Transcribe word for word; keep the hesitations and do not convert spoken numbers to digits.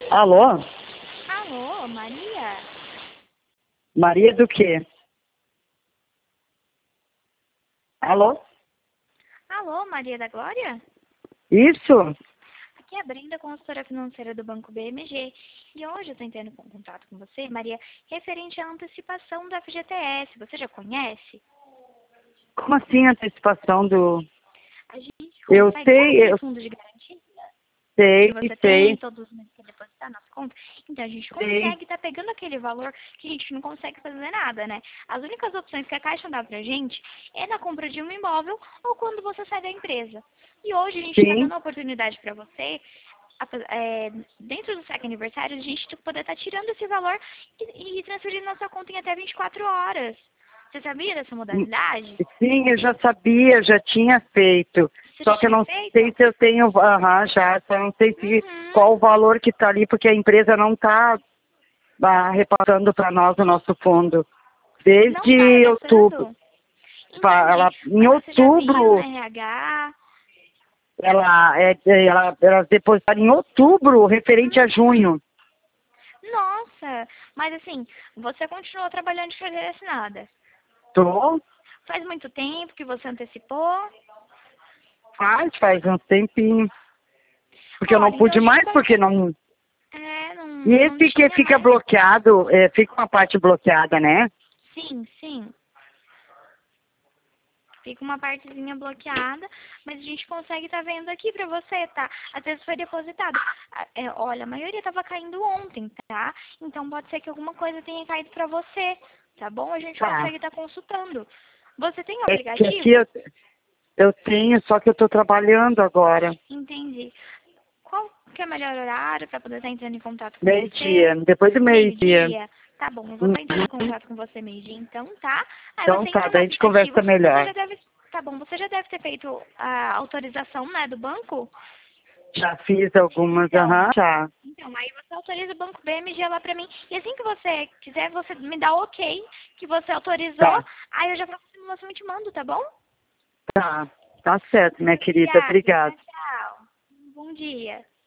Alô? Alô, Maria? Maria do quê? Alô? Alô, Maria da Glória? Isso? Aqui é a Brenda, consultora financeira do Banco B M G. E hoje eu estou entrando em contato com você, Maria, referente à antecipação do F G T S. Você já conhece? Como assim antecipação do... A gente Eu consegue, sabe sei, aquele eu fundo de garantia que sei, você tem sei, todos os meses para depositar nas contas? Então a gente sei. consegue estar pegando aquele valor que a gente não consegue fazer nada, né? As únicas opções que a Caixa dá pra gente é na compra de um imóvel ou quando você sai da empresa. E hoje a gente está Sim. dando a oportunidade para você, a- é, dentro do SEC aniversário, a gente poder estar tirando esse valor e, e transferindo na sua conta em até vinte e quatro horas. Você sabia dessa modalidade? Sim, eu já sabia, já tinha feito. Você Só já que eu tinha não sei feito? se eu tenho, aham, já, só não sei se, Uhum. qual o valor que está ali, porque a empresa não está repassando para nós o nosso fundo. Não tá Desde outubro. repassando? Pa- Entendi. Ela, em Mas você já viu no outubro, R H? ela, é, é, ela, elas depositaram em outubro, referente a Uhum. junho. Nossa, mas assim, você continuou trabalhando de carteira assinada. Tô, Faz muito tempo que você antecipou? faz, faz um tempinho. Porque eu não Olha, então a pude gente mais, porque consegue. não... É, não, E não esse que tinha fica mais? bloqueado, é, fica uma parte bloqueada, né? Sim, sim. Fica uma partezinha bloqueada, mas a gente consegue estar vendo aqui pra você, tá? Às vezes foi depositado. Ah, é, olha, a maioria tava caindo ontem, tá? Então pode ser que alguma coisa tenha caído pra você, tá bom? A gente Tá. consegue estar consultando. Você tem o É que aqui eu, aplicativo? eu tenho, só que eu tô trabalhando agora. Entendi. Qual que é o melhor horário para poder estar entrando em contato com você? Meio-dia, depois do meio-dia. Meio-dia? Tá bom, eu vou estar entrando em Uhum. contato com você meio-dia então, tá? Aí Então você tá, entra no daí a gente aplicativo, conversa você melhor. já deve, tá bom, você já deve ter feito a autorização, né, do banco? Já fiz algumas, Então, aham, já. então, aí você autoriza o banco B M G lá pra mim. E assim que você quiser, você me dá o ok, que você autorizou, Tá, aí eu já próximo te mando, tá bom? tá. Tá certo, minha Muito querida. obrigada. Obrigada. Tchau, tchau. Bom dia.